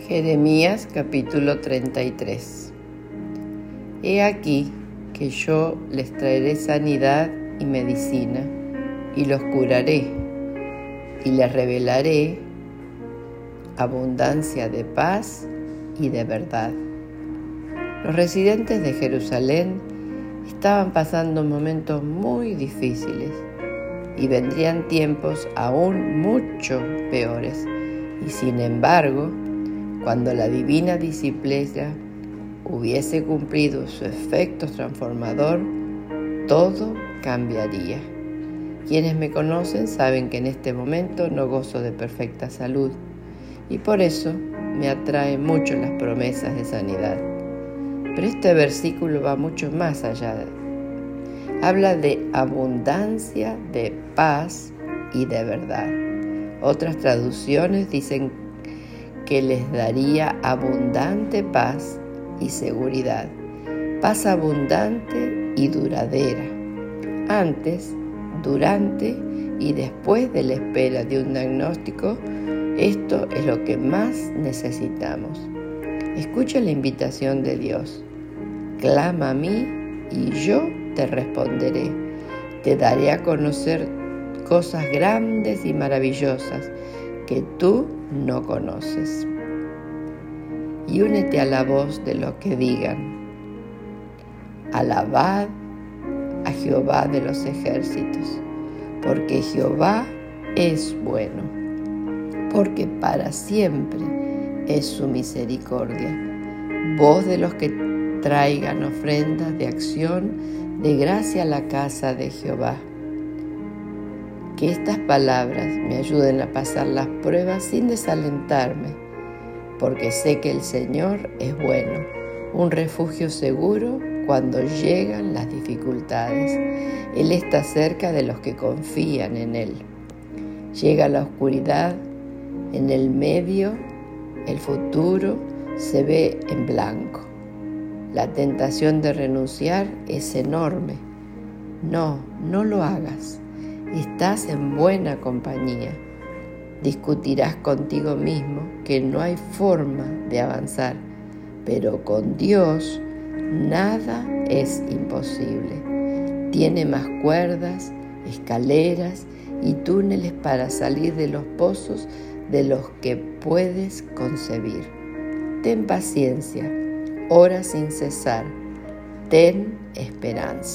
Jeremías capítulo 33. He aquí que yo les traeré sanidad y medicina, y los curaré, y les revelaré abundancia de paz y de verdad. Los residentes de Jerusalén estaban pasando momentos muy difíciles, y vendrían tiempos aún mucho peores, y sin embargo, cuando la divina disciplina hubiese cumplido su efecto transformador, todo cambiaría. Quienes me conocen saben que en este momento no gozo de perfecta salud, y por eso me atraen mucho las promesas de sanidad. Pero este versículo va mucho más allá. Habla de abundancia, de paz y de verdad. Otras traducciones dicen que les daría abundante paz y seguridad. Paz abundante y duradera. Antes, durante y después de la espera de un diagnóstico, esto es lo que más necesitamos. Escucha la invitación de Dios. Clama a mí y yo te responderé. Te daré a conocer cosas grandes y maravillosas que tú no conoces. Y únete a la voz de los que digan: alabad a Jehová de los ejércitos, porque Jehová es bueno, porque para siempre es su misericordia. Voz de los que traigan ofrendas de acción de gracia a la casa de Jehová. Que estas palabras me ayuden a pasar las pruebas sin desalentarme, porque sé que el Señor es bueno, un refugio seguro cuando llegan las dificultades. Él está cerca de los que confían en Él. Llega la oscuridad, en el medio, el futuro se ve en blanco. La tentación de renunciar es enorme. No lo hagas. Estás en buena compañía. Discutirás contigo mismo que no hay forma de avanzar, pero con Dios nada es imposible. Tiene más cuerdas, escaleras y túneles para salir de los pozos de los que puedes concebir. Ten paciencia, ora sin cesar, ten esperanza.